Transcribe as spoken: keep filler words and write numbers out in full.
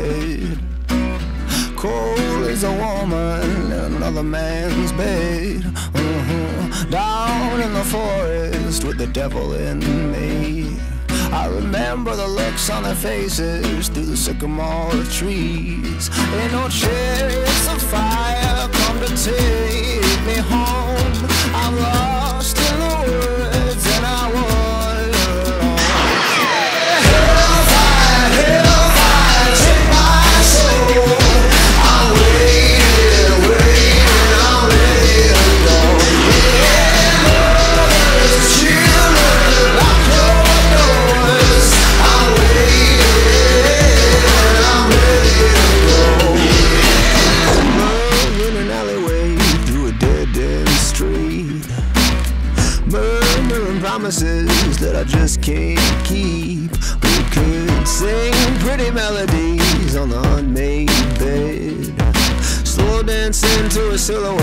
head. Cold as a woman in another man's bed. Mm-hmm. Down in the forest with the devil in me. I remember the looks on their faces through the sycamore trees. Ain't no chariots of fire come to take me home. I'm lost in the woods and I wander alone. Hellfire, hellfire, take my soul. I'm waiting, waiting, I'm ready to go. Yeah, mothers, children, lock your doors. I'm waiting, I'm ready to go. Yeah. In an alleyway through a dead-end street, murmuring promises that I just can't keep. We could sing pretty melodies on the unmade bed, slow dancing to a silhouette